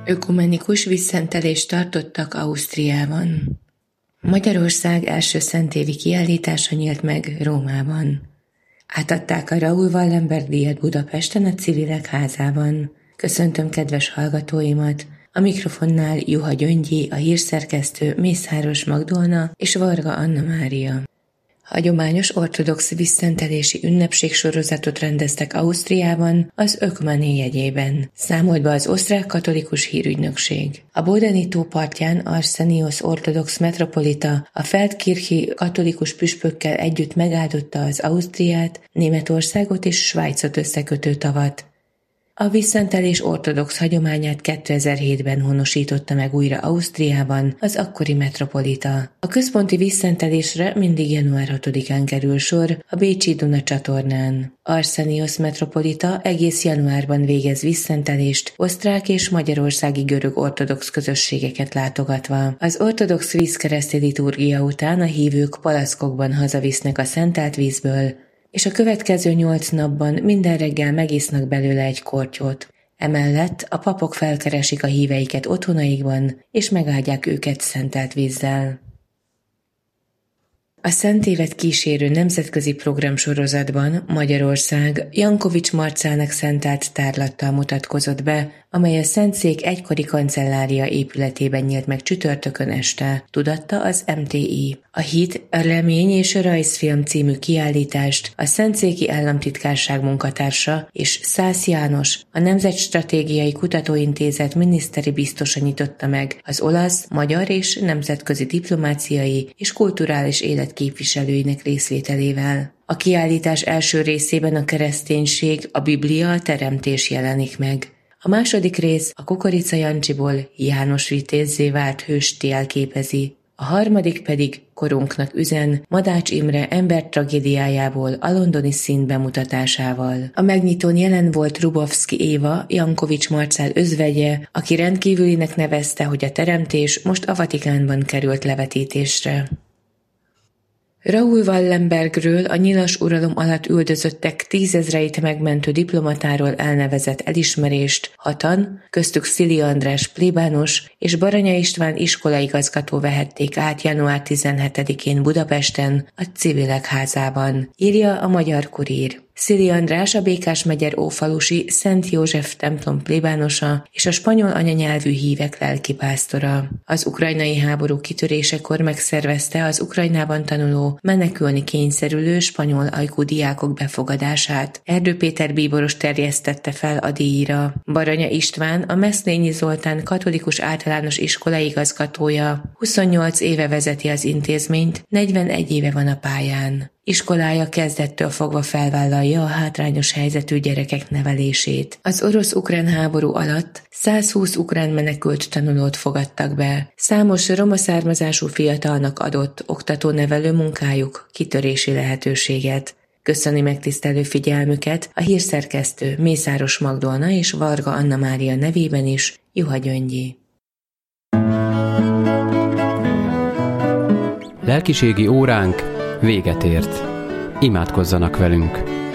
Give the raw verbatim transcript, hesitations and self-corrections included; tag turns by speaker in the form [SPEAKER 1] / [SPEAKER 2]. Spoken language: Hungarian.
[SPEAKER 1] Ökumenikus vízszentelést tartottak Ausztriában. Magyarország első szentévi kiállítása nyílt meg Rómában. Átadták a Raoul Wallenberg-díjat Budapesten a Civilek Házában. Köszöntöm kedves hallgatóimat! A mikrofonnál Juha Gyöngyi, a hírszerkesztő Mészáros Magdolna és Varga Anna Mária. Hagyományos ortodox vízszentelési ünnepségsorozatot rendeztek Ausztriában az Ökumene jegyében, számolt be az osztrák katolikus hírügynökség. A Bodeni tó partján Arsenios ortodox metropolita a Feldkirchi katolikus püspökkel együtt megáldotta az Ausztriát, Németországot és Svájcot összekötő tavat. A vízszentelés ortodox hagyományát kétezer-hétben honosította meg újra Ausztriában az akkori metropolita. A központi vízszentelésre mindig január hatodikán kerül sor a Bécsi Duna csatornán. Arsenios metropolita egész januárban végez vízszentelést osztrák és magyarországi görög ortodox közösségeket látogatva. Az ortodox vízkereszti liturgia után a hívők palackokban hazavisznek a szentelt vízből, és a következő nyolc napban minden reggel megisznak belőle egy kortyot. Emellett a papok felkeresik a híveiket otthonaikban, és megáldják őket szentelt vízzel. A Szent Évet kísérő nemzetközi programsorozatban Magyarország Jankovics Marcának szentelt tárlattal mutatkozott be, amely a Szentszék egykori kancellária épületében nyílt meg csütörtökön este, tudatta az em té i. A Hit, a Remény és a Rajzfilm című kiállítást a Szentszéki Államtitkárság munkatársa és Szász János, a Nemzetstratégiai Kutatóintézet miniszteri biztosa nyitotta meg az olasz, magyar és nemzetközi diplomáciai és kulturális élet képviselőinek részvételével. A kiállítás első részében a kereszténység, a Biblia, a teremtés jelenik meg. A második rész a Kukorica Jancsiból János vitézzé vált hőst jelképezi, a harmadik pedig korunknak üzen Madács Imre ember tragédiájából a londoni szín bemutatásával. A megnyitón jelen volt Rubovszki Éva, Jankovics Marcál özvegye, aki rendkívülinek nevezte, hogy a teremtés most a Vatikánban került levetítésre. Raoul Wallenbergről, a nyilas uralom alatt üldözöttek tízezreit megmentő diplomatáról elnevezett elismerést hatan, köztük Szili András plébános és Baranya István iskolaigazgató vehették át január tizenhetedikén Budapesten, a Civilek Házában, írja a Magyar Kurír. Szili András a Békás-megyer ófalusi Szent József templom plébánosa és a spanyol anyanyelvű hívek lelkipásztora. Az ukrajnai háború kitörésekor megszervezte az Ukrajnában tanuló, menekülni kényszerülő spanyol ajkú diákok befogadását. Erdő Péter bíboros terjesztette fel a díjra. Baranya István, a Meszlényi Zoltán katolikus általános iskola igazgatója, huszonnyolc éve vezeti az intézményt, negyvenegy éve van a pályán. Iskolája kezdettől fogva felvállalja a hátrányos helyzetű gyerekek nevelését. Az orosz-ukrán háború alatt százhúsz ukrán menekült tanulót fogadtak be. Számos roma származású fiatalnak adott oktató-nevelő munkájuk kitörési lehetőséget. Köszöni megtisztelő figyelmüket a hírszerkesztő Mészáros Magdolna és Varga Anna Mária nevében is, Juha Gyöngyi.
[SPEAKER 2] Lelkiségi óránk véget ért. Imádkozzanak velünk!